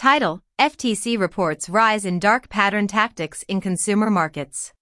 Title: FTC reports rise in dark pattern tactics in consumer markets.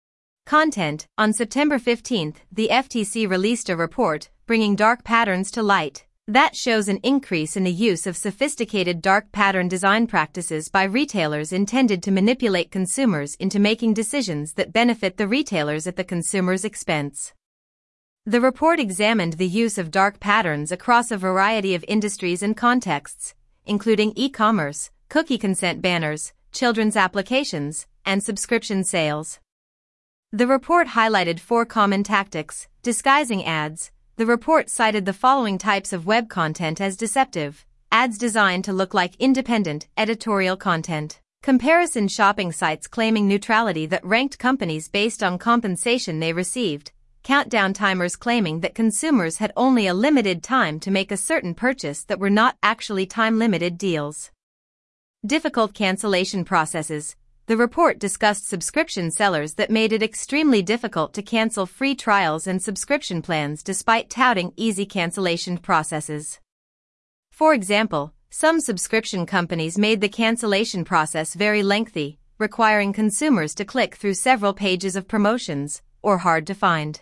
Content: On September 15, the FTC released a report bringing dark patterns to light that shows an increase in the use of sophisticated dark pattern design practices by retailers intended to manipulate consumers into making decisions that benefit the retailers at the consumer's expense. The report examined the use of dark patterns across a variety of industries and contexts, including e-commerce, cookie consent banners, children's applications, and subscription sales. The report highlighted 4 common tactics: disguising ads. The report cited the following types of web content as deceptive: ads designed to look like independent editorial content, comparison shopping sites claiming neutrality that ranked companies based on compensation they received, countdown timers claiming that consumers had only a limited time to make a certain purchase that were not actually time-limited deals. Difficult cancellation processes. The report discussed subscription sellers that made it extremely difficult to cancel free trials and subscription plans despite touting easy cancellation processes. For example, some subscription companies made the cancellation process very lengthy, requiring consumers to click through several pages of promotions, or hard to find.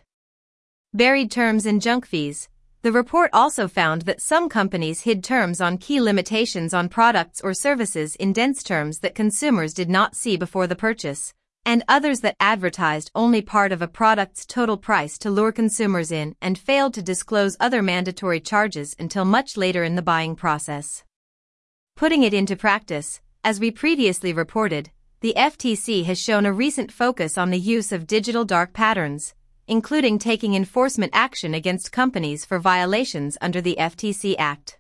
Buried terms and junk fees. The report also found that some companies hid terms on key limitations on products or services in dense terms that consumers did not see before the purchase, and others that advertised only part of a product's total price to lure consumers in and failed to disclose other mandatory charges until much later in the buying process. Putting it into practice, as we previously reported, the FTC has shown a recent focus on the use of digital dark patterns, including taking enforcement action against companies for violations under the FTC Act.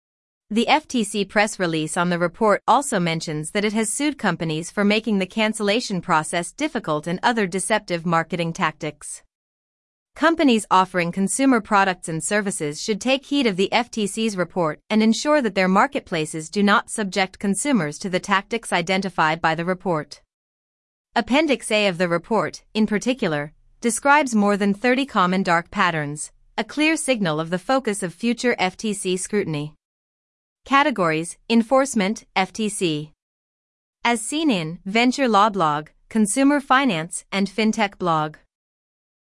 The FTC press release on the report also mentions that it has sued companies for making the cancellation process difficult and other deceptive marketing tactics. Companies offering consumer products and services should take heed of the FTC's report and ensure that their marketplaces do not subject consumers to the tactics identified by the report. Appendix A of the report, in particular, describes more than 30 common dark patterns, a clear signal of the focus of future FTC scrutiny. Categories: Enforcement, FTC. As seen in Venture Law Blog, Consumer Finance, and FinTech Blog.